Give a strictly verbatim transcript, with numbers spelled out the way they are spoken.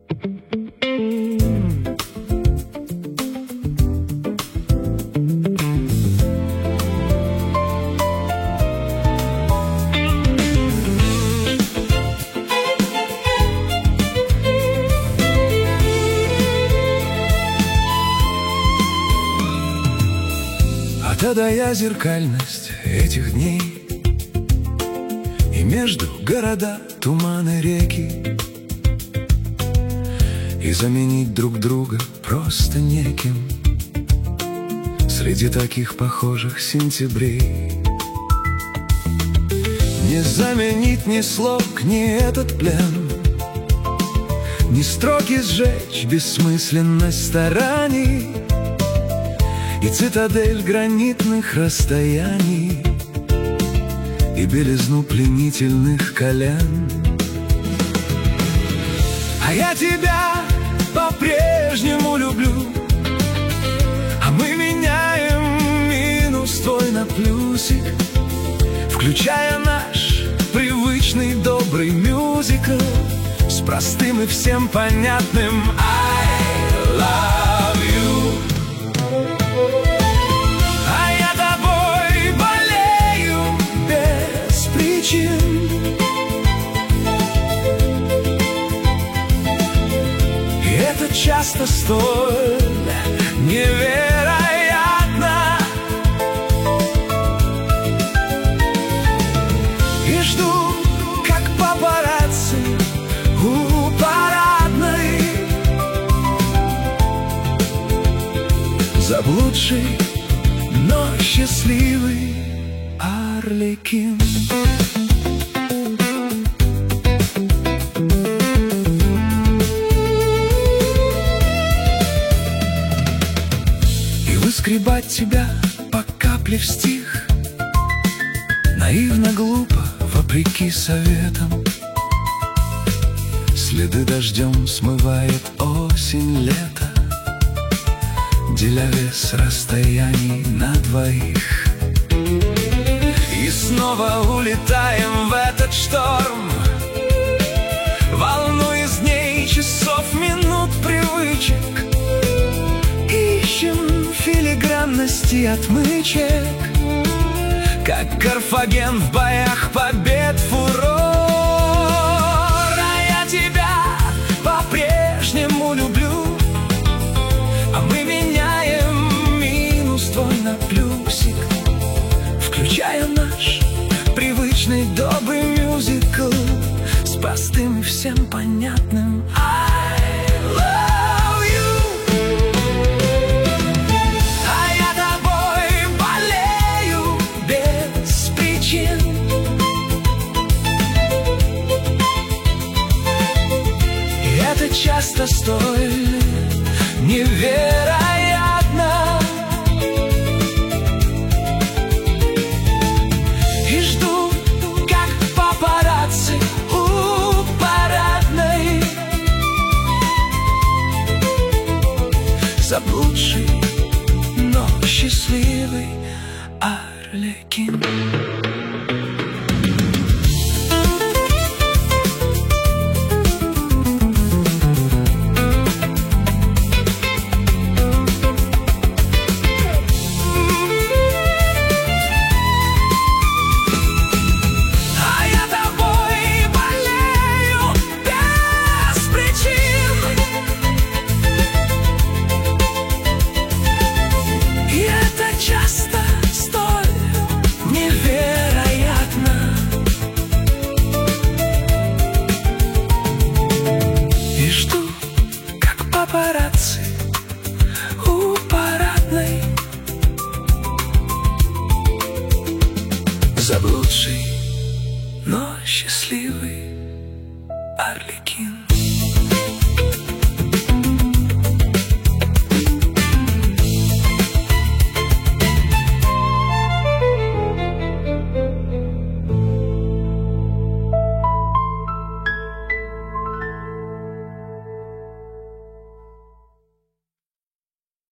Тогда я зеркальность этих дней, и между города туманы реки, и заменить друг друга просто неким среди таких похожих сентябрей. Не заменить ни слог, ни этот плен, ни строки сжечь бессмысленность стараний и цитадель гранитных расстояний, и белизну пленительных колен. А я тебя по-прежнему люблю, а мы меняем минус твой на плюсик, включая наш привычный добрый мюзикл с простым и всем понятным I love you. А я тобой болею без причин, и это часто столь невероятно. И жду, как папарацци у парадной, заблудший, но счастливый арлекин. И выскребать тебя по капле в стих, наивно, глупо, вопреки советам. Следы дождем смывает осень, лето, деля вес расстояний на двоих. И снова улетаем в этот шторм, волну из дней, часов, минут, привычек. Ищем филигранности отмычек, как Карфаген в боях побед фурор. А я тебя по-прежнему люблю, а мы меняем минус твой на плюсик, включая наш привычный добрый мюзикл с простым и всем понятным I love you. А я тобой болею без причин, и это часто столь невероятно. И жду, как папарацци у парадной, заблудший, но счастливый арлекин. Часто столь невероятно. И жду, как папарацци у парадной, заблудший, но счастливый арлекин.